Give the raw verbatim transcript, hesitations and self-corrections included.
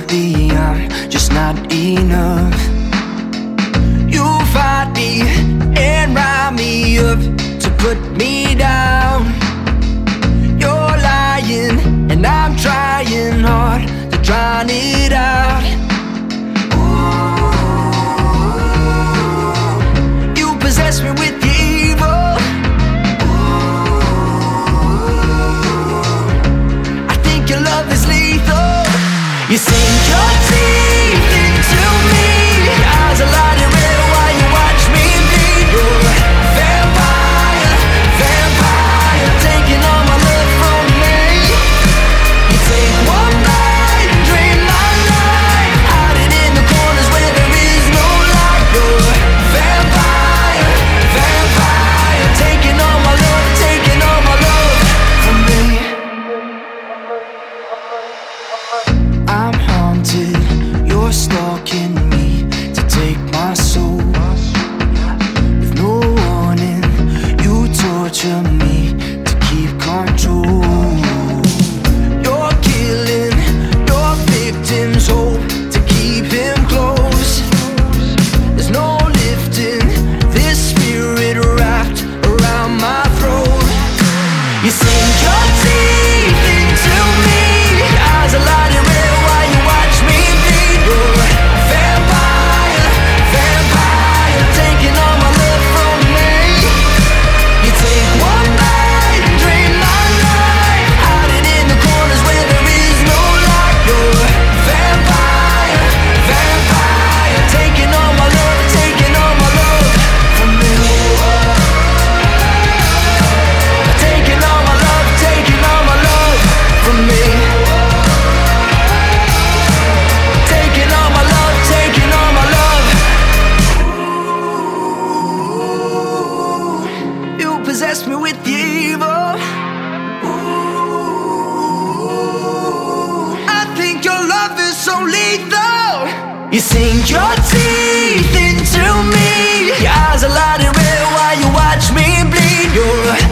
lately I'm just not enough. You fight me and rile me up to put me down. You're lying and I'm trying hard to drown it out. Ooh, you possess me with your evil. Ooh, I think your love is lethal. You sink your teeth into me. Your eyes are lighting red while you watch me bleed. You're a vampire, vampire, taking all my love from me. You take one night and drain my life, hiding in the corners where there is no light. You're a vampire, vampire, taking all my love, taking all my love from me. I'm haunted, you're stalking me to take my soul. With no warning, you torture me to keep control. You're killing your victim's hope to keep him close. There's no lifting this spirit wrapped around my throat. You sink your teeth into me. Your eyes are lighting red while you watch me bleed. You're a vampire, vampire, taking all my love from me. You take one night and drain my life, hiding in the corners where there is no light. You're a vampire, vampire, taking all my love, taking all my love from me. Taking all my love, taking all my love from me. Taking all my love, taking all my love. Ooh, you possess me with your evil. Ooh, I think your love is so lethal. You sink your teeth into me. Your eyes are lighting red while you watch me bleed. You're a